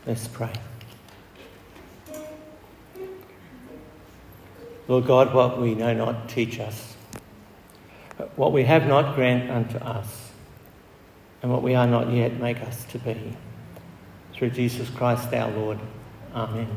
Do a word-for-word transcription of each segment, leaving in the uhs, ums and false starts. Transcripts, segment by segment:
Let's pray. Lord God, what we know not, teach us. What we have not, grant unto us. And what we are not yet, make us to be. Through Jesus Christ our Lord. Amen.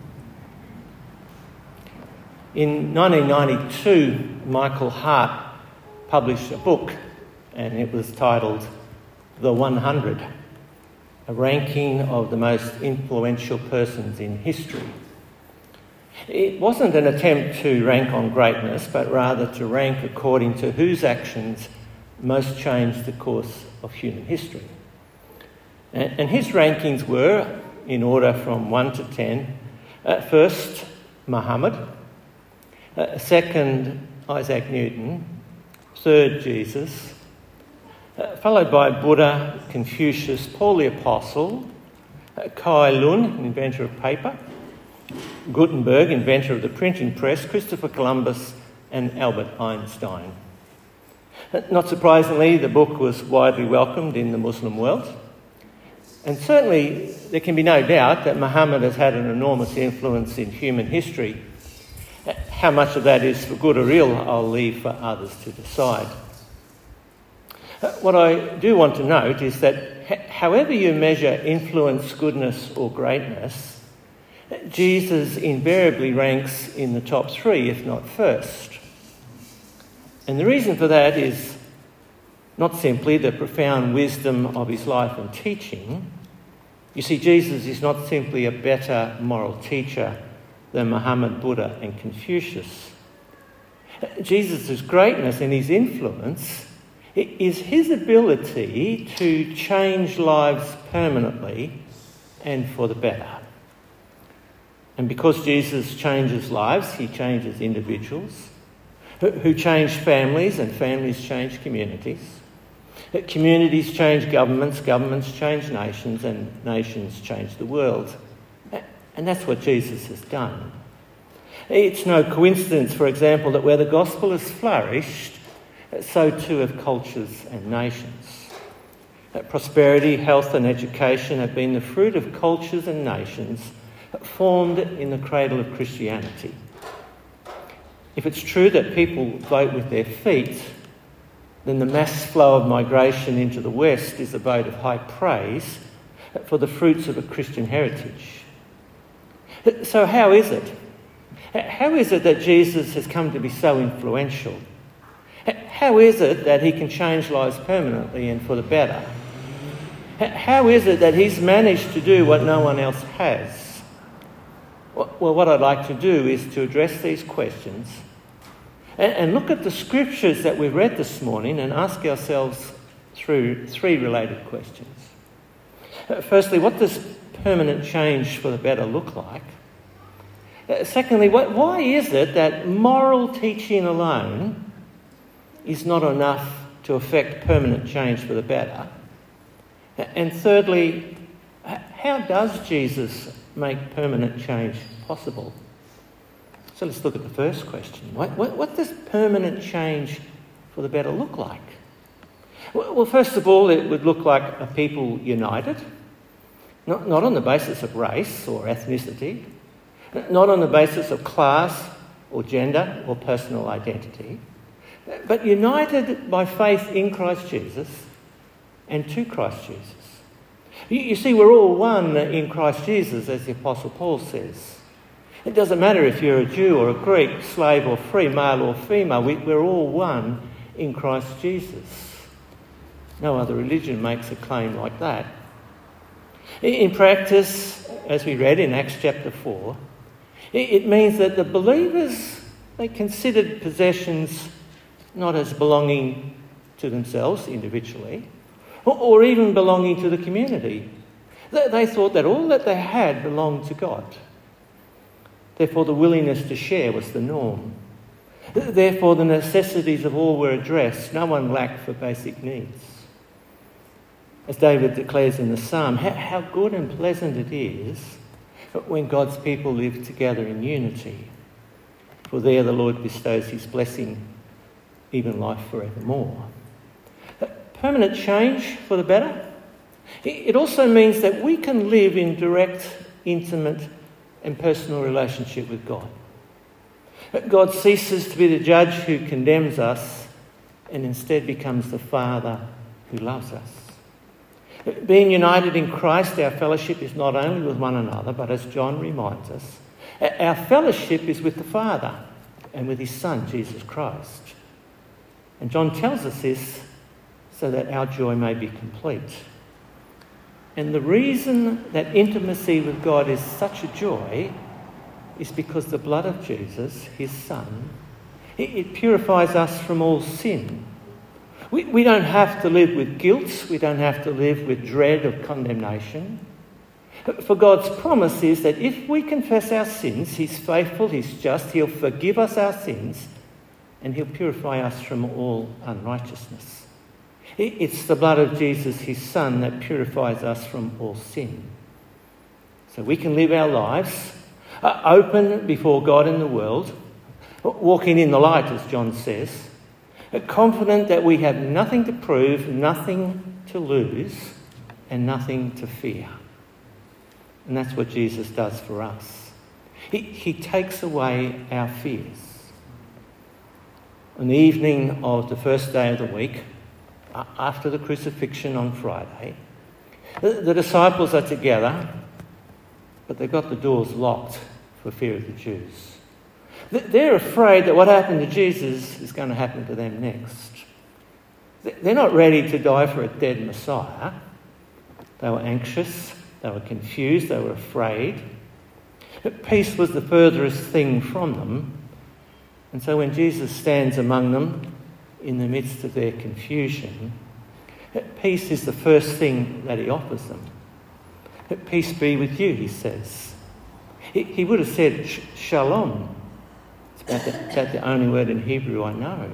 In nineteen ninety-two, Michael Hart published a book, and it was titled The one hundred, a ranking of the most influential persons in history. It wasn't an attempt to rank on greatness, but rather to rank according to whose actions most changed the course of human history. And his rankings were, in order from one to ten, uh, first, Muhammad, uh, second, Isaac Newton, third, Jesus, uh, followed by Buddha, Confucius, Paul the Apostle, uh, Kai Lun, inventor of paper, Gutenberg, inventor of the printing press, Christopher Columbus, and Albert Einstein. Not surprisingly, the book was widely welcomed in the Muslim world. And certainly there can be no doubt that Muhammad has had an enormous influence in human history. How much of that is for good or ill, I'll leave for others to decide. What I do want to note is that however you measure influence, goodness or greatness, Jesus invariably ranks in the top three, if not first. And the reason for that is not simply the profound wisdom of his life and teaching. You see, Jesus is not simply a better moral teacher than Muhammad, Buddha and Confucius. Jesus' greatness and his influence is his ability to change lives permanently and for the better. And because Jesus changes lives, he changes individuals who change families, and families change communities. Communities change governments, governments change nations, and nations change the world. And that's what Jesus has done. It's no coincidence, for example, that where the gospel has flourished, so too have cultures and nations. Prosperity, health and education have been the fruit of cultures and nations formed in the cradle of Christianity. If it's true that people vote with their feet, then the mass flow of migration into the West is a vote of high praise for the fruits of a Christian heritage. So how is it? How is it that Jesus has come to be so influential? How is it that he can change lives permanently and for the better? How is it that he's managed to do what no one else has? Well, what I'd like to do is to address these questions and look at the scriptures that we've read this morning and ask ourselves through three related questions. Firstly, what does permanent change for the better look like? Secondly, why is it that moral teaching alone is not enough to affect permanent change for the better? And thirdly, how does Jesus make permanent change possible? So let's look at the first question. What, what, what does permanent change for the better look like? Well, first of all, it would look like a people united, not, not on the basis of race or ethnicity, not on the basis of class or gender or personal identity, but united by faith in Christ Jesus and to Christ Jesus. You, you see, we're all one in Christ Jesus, as the Apostle Paul says. It doesn't matter if you're a Jew or a Greek, slave or free, male or female, we, we're all one in Christ Jesus. No other religion makes a claim like that. In practice, as we read in Acts chapter four, it means that the believers, they considered possessions not as belonging to themselves individually, or even belonging to the community. They thought that all that they had belonged to God. Therefore, the willingness to share was the norm. Therefore, the necessities of all were addressed. No one lacked for basic needs. As David declares in the psalm, how good and pleasant it is when God's people live together in unity. For there the Lord bestows his blessing, even life forevermore. Permanent change for the better? It also means that we can live in direct, intimate and personal relationship with God. God ceases to be the judge who condemns us and instead becomes the Father who loves us. Being united in Christ, our fellowship is not only with one another, but as John reminds us, our fellowship is with the Father and with his Son, Jesus Christ. And John tells us this so that our joy may be complete. And the reason that intimacy with God is such a joy is because the blood of Jesus, his Son, it purifies us from all sin. We, we don't have to live with guilt. We don't have to live with dread of condemnation. For God's promise is that if we confess our sins, he's faithful, he's just, he'll forgive us our sins and he'll purify us from all unrighteousness. It's the blood of Jesus, his Son, that purifies us from all sin. So we can live our lives uh, open before God and the world, walking in the light, as John says, uh, confident that we have nothing to prove, nothing to lose, and nothing to fear. And that's what Jesus does for us. He, he takes away our fears. On the evening of the first day of the week, after the crucifixion on Friday, the, the disciples are together, but they've got the doors locked for fear of the Jews. They're afraid that what happened to Jesus is going to happen to them next. They're not ready to die for a dead Messiah. They were anxious, they were confused, they were afraid. But peace was the furthest thing from them. And so when Jesus stands among them in the midst of their confusion, peace is the first thing that he offers them. Peace be with you, he says. He would have said shalom. It's about the, about the only word in Hebrew I know.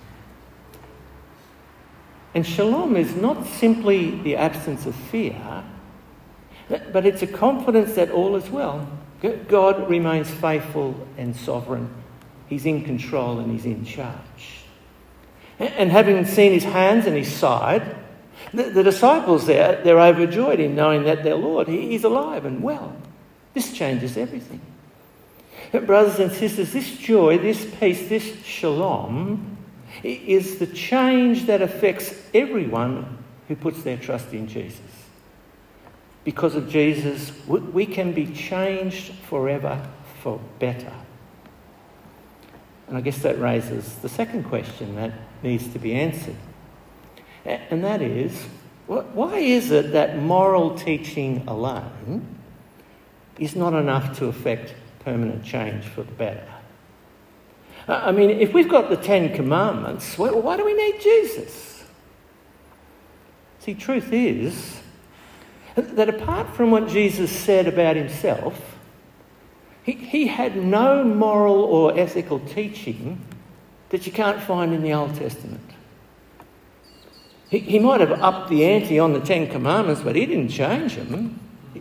And shalom is not simply the absence of fear, but it's a confidence that all is well. God remains faithful and sovereign. He's in control and he's in charge. And having seen his hands and his side, the, the disciples there, they're overjoyed in knowing that their Lord, he, he's alive and well. This changes everything. But brothers and sisters, this joy, this peace, this shalom is the change that affects everyone who puts their trust in Jesus. Because of Jesus, we can be changed forever for better. And I guess that raises the second question that needs to be answered. And that is, why is it that moral teaching alone is not enough to affect permanent change for the better? I mean, if we've got the Ten Commandments, why do we need Jesus? See, truth is that apart from what Jesus said about himself, he, he had no moral or ethical teaching that you can't find in the Old Testament. He, he might have upped the ante on the Ten Commandments, but he didn't change them.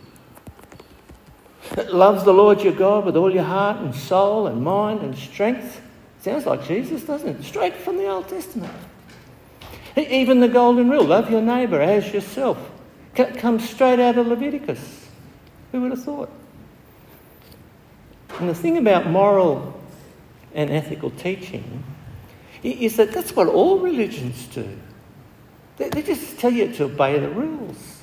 Love the Lord your God with all your heart and soul and mind and strength. Sounds like Jesus, doesn't it? Straight from the Old Testament. Even the golden rule, love your neighbour as yourself, comes straight out of Leviticus. Who would have thought? And the thing about moral and ethical teaching is that that's what all religions do. They, they just tell you to obey the rules.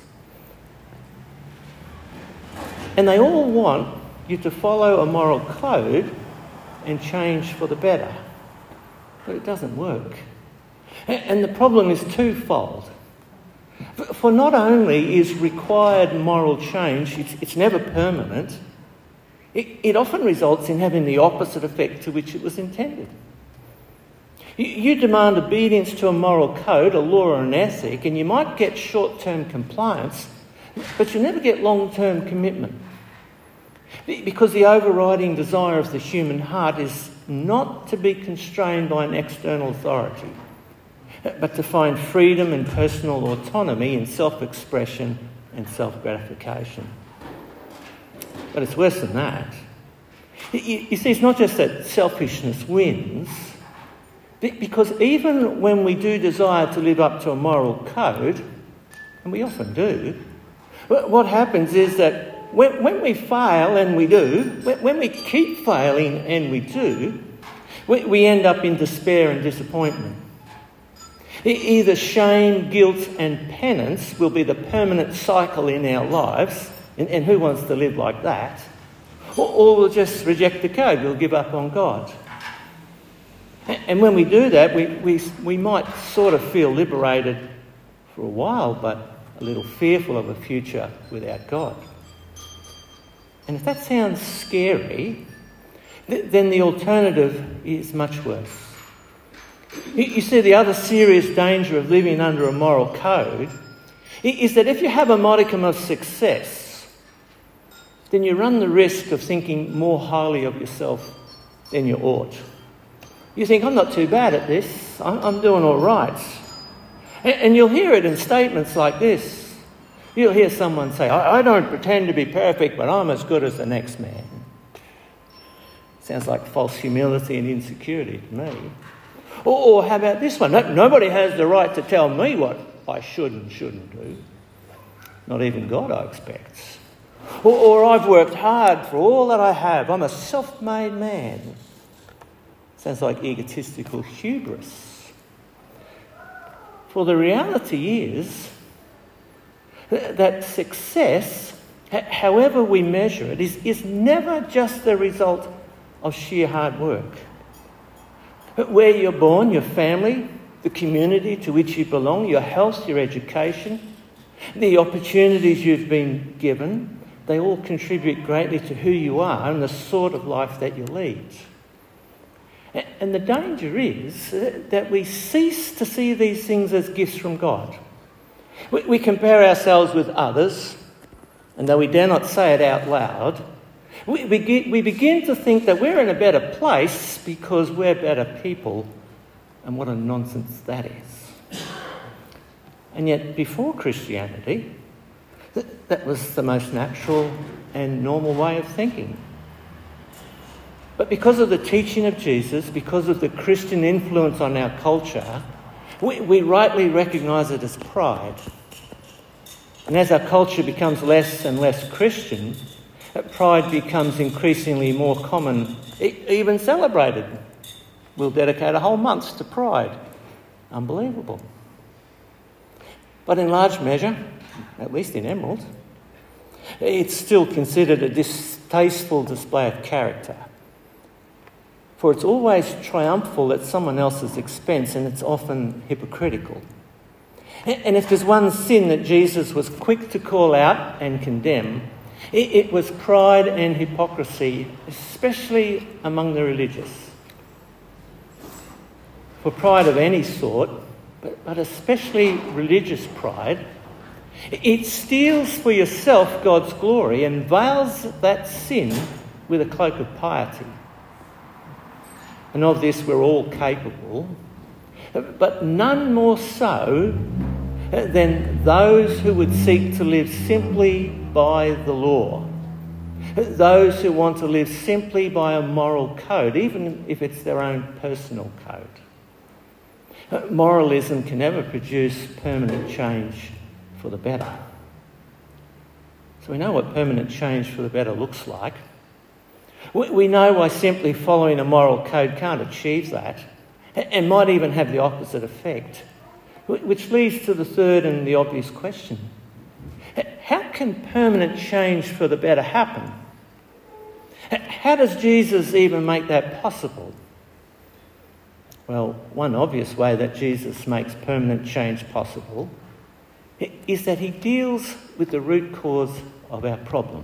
And they all want you to follow a moral code and change for the better. But it doesn't work. And the problem is twofold. For not only is required moral change, it's, it's never permanent, it, it often results in having the opposite effect to which it was intended. You, you demand obedience to a moral code, a law or an ethic, and you might get short-term compliance, but you never get long-term commitment. Because the overriding desire of the human heart is not to be constrained by an external authority, but to find freedom and personal autonomy in self-expression and self-gratification. But it's worse than that. You see, it's not just that selfishness wins, because even when we do desire to live up to a moral code, and we often do, what happens is that when, when we fail, and we do, when we keep failing, and we do, we, we end up in despair and disappointment. Either shame, guilt and penance will be the permanent cycle in our lives, and, and who wants to live like that? Or, or we'll just reject the code, we'll give up on God. And when we do that, we, we, we might sort of feel liberated for a while, but a little fearful of a future without God. And if that sounds scary, th- then the alternative is much worse. You, you see, the other serious danger of living under a moral code is that if you have a modicum of success, then you run the risk of thinking more highly of yourself than you ought. You think, I'm not too bad at this, I'm, I'm doing all right. And, and you'll hear it in statements like this. You'll hear someone say, I, I don't pretend to be perfect, but I'm as good as the next man. Sounds like false humility and insecurity to me. Or, or how about this one? No, nobody has the right to tell me what I should and shouldn't do. Not even God, I expect. Or, or I've worked hard for all that I have. I'm a self-made man. Sounds like egotistical hubris. For the reality is that success, however we measure it, is, is never just the result of sheer hard work. Where you're born, your family, the community to which you belong, your health, your education, the opportunities you've been given, they all contribute greatly to who you are and the sort of life that you lead. And the danger is that we cease to see these things as gifts from God. We compare ourselves with others, and though we dare not say it out loud, we begin to think that we're in a better place because we're better people, and what a nonsense that is. And yet, before Christianity, that was the most natural and normal way of thinking. But because of the teaching of Jesus, because of the Christian influence on our culture, we, we rightly recognise it as pride. And as our culture becomes less and less Christian, pride becomes increasingly more common, even celebrated. We'll dedicate a whole month to pride. Unbelievable. But in large measure, at least in Emerald, it's still considered a distasteful display of character. For it's always triumphal at someone else's expense, and it's often hypocritical. And if there's one sin that Jesus was quick to call out and condemn, it was pride and hypocrisy, especially among the religious. For pride of any sort, but especially religious pride, it steals for yourself God's glory and veils that sin with a cloak of piety. And of this we're all capable, but none more so than those who would seek to live simply by the law. Those who want to live simply by a moral code, even if it's their own personal code. Moralism can never produce permanent change for the better. So we know what permanent change for the better looks like. We know why simply following a moral code can't achieve that, and might even have the opposite effect, which leads to the third and the obvious question. How can permanent change for the better happen? How does Jesus even make that possible? Well, one obvious way that Jesus makes permanent change possible is that he deals with the root cause of our problem.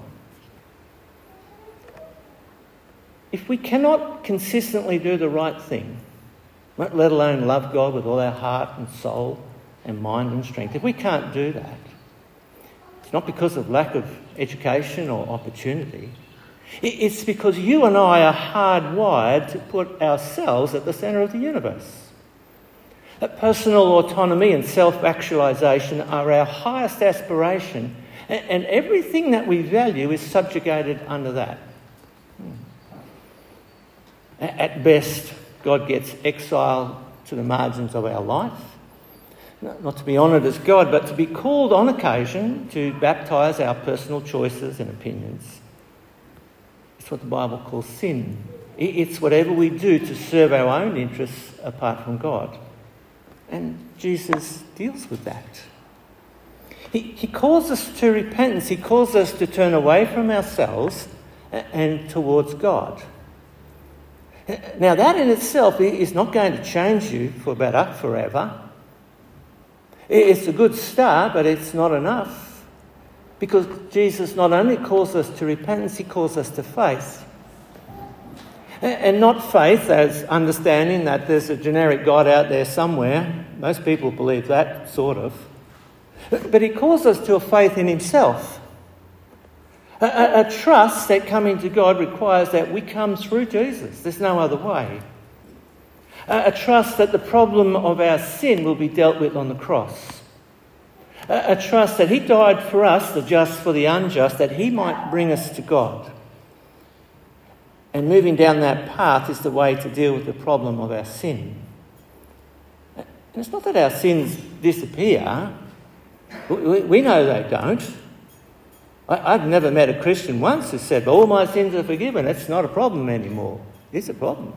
If we cannot consistently do the right thing, let alone love God with all our heart and soul and mind and strength, if we can't do that, it's not because of lack of education or opportunity. It's because you and I are hardwired to put ourselves at the centre of the universe. That personal autonomy and self-actualisation are our highest aspiration, and everything that we value is subjugated under that. At best, God gets exiled to the margins of our life. not to be honoured as God, but to be called on occasion to baptise our personal choices and opinions. It's what the Bible calls sin. It's whatever we do to serve our own interests apart from God. And Jesus deals with that. He, he calls us to repentance. He calls us to turn away from ourselves and towards God. Now, that in itself is not going to change you for better forever. It's a good start, but it's not enough. Because Jesus not only calls us to repentance, he calls us to faith. And not faith as understanding that there's a generic God out there somewhere. Most people believe that, sort of. But he calls us to a faith in himself. A, a, a trust that coming to God requires that we come through Jesus. There's no other way. A, a trust that the problem of our sin will be dealt with on the cross. A, a trust that he died for us, the just for the unjust, that he might bring us to God. And moving down that path is the way to deal with the problem of our sin. And it's not that our sins disappear. We, we know they don't. I, I've never met a Christian once who said, all my sins are forgiven. It's not a problem anymore. It's a problem.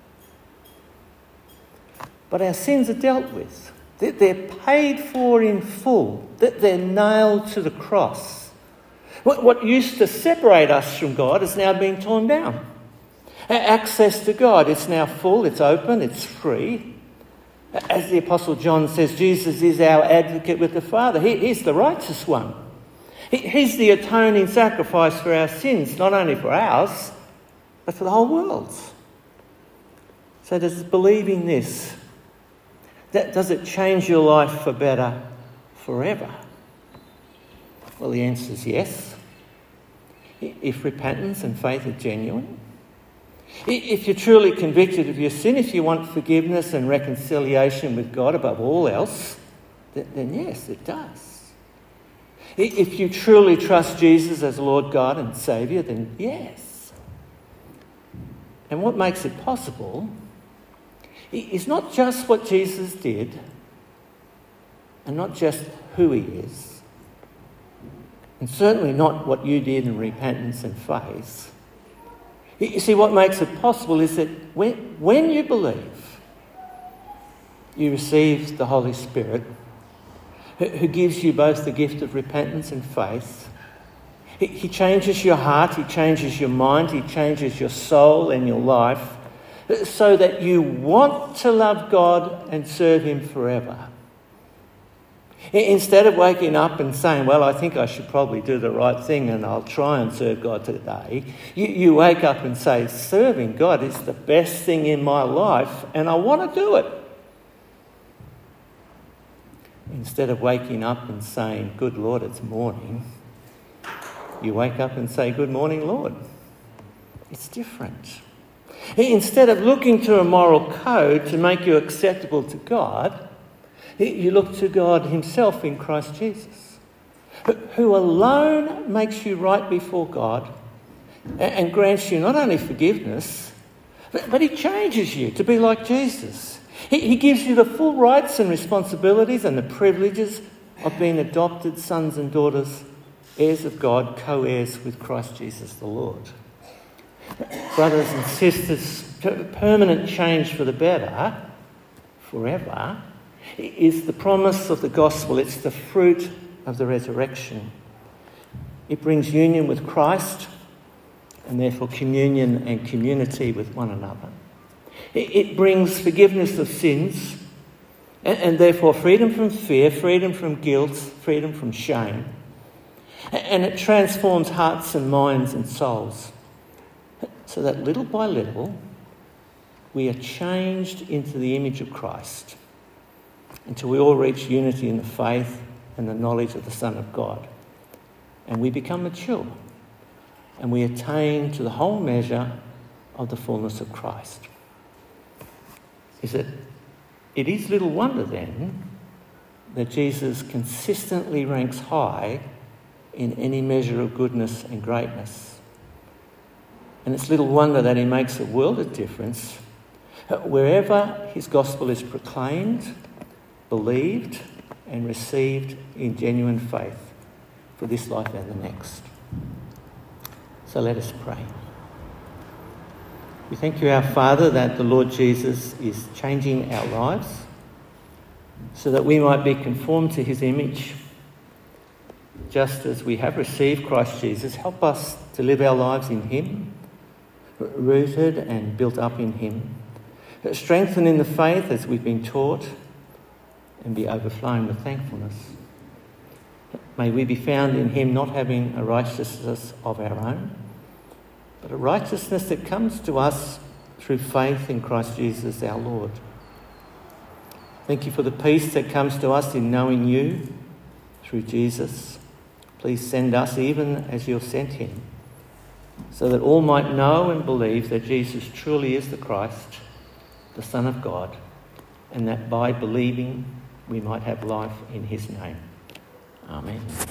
But our sins are dealt with. They're, they're paid for in full. They're nailed to the cross. What, what used to separate us from God is now being torn down. Access to God, it's now full, it's open, it's free. As the Apostle John says, Jesus is our advocate with the Father. He, he's the righteous one. He, he's the atoning sacrifice for our sins, not only for ours, but for the whole world. So does believing this, that, does it change your life for better forever? Well, the answer is yes. If repentance and faith are genuine. If you're truly convicted of your sin, if you want forgiveness and reconciliation with God above all else, then yes, it does. If you truly trust Jesus as Lord God and Saviour, then yes. And what makes it possible is not just what Jesus did and not just who he is, and certainly not what you did in repentance and faith. You see, what makes it possible is that when, when you believe, you receive the Holy Spirit, who, who gives you both the gift of repentance and faith. He, he changes your heart, he changes your mind, he changes your soul and your life, so that you want to love God and serve him forever. Instead of waking up and saying, well, I think I should probably do the right thing and I'll try and serve God today, you, you wake up and say, serving God is the best thing in my life and I want to do it. Instead of waking up and saying, good Lord, it's morning, you wake up and say, good morning, Lord. It's different. Instead of looking to a moral code to make you acceptable to God, you look to God himself in Christ Jesus, who alone makes you right before God and grants you not only forgiveness, but he changes you to be like Jesus. He gives you the full rights and responsibilities and the privileges of being adopted sons and daughters, heirs of God, co-heirs with Christ Jesus the Lord. Brothers and sisters, permanent change for the better, forever, is the promise of the gospel. It's the fruit of the resurrection. It brings union with Christ and therefore communion and community with one another. It brings forgiveness of sins and therefore freedom from fear, freedom from guilt, freedom from shame. And it transforms hearts and minds and souls so that little by little we are changed into the image of Christ, until we all reach unity in the faith and the knowledge of the Son of God. And we become mature. And we attain to the whole measure of the fullness of Christ. Is it, it is little wonder then that Jesus consistently ranks high in any measure of goodness and greatness. And it's little wonder that he makes a world of difference wherever his gospel is proclaimed, believed and received in genuine faith for this life and the next. So let us pray. We thank you, our Father, that the Lord Jesus is changing our lives so that we might be conformed to his image. Just as we have received Christ Jesus, help us to live our lives in him, rooted and built up in him, strengthened in the faith as we've been taught, and be overflowing with thankfulness. May we be found in him not having a righteousness of our own, but a righteousness that comes to us through faith in Christ Jesus our Lord. Thank you for the peace that comes to us in knowing you through Jesus. Please send us even as you have sent him, so that all might know and believe that Jesus truly is the Christ, the Son of God, and that by believing we might have life in his name. Amen.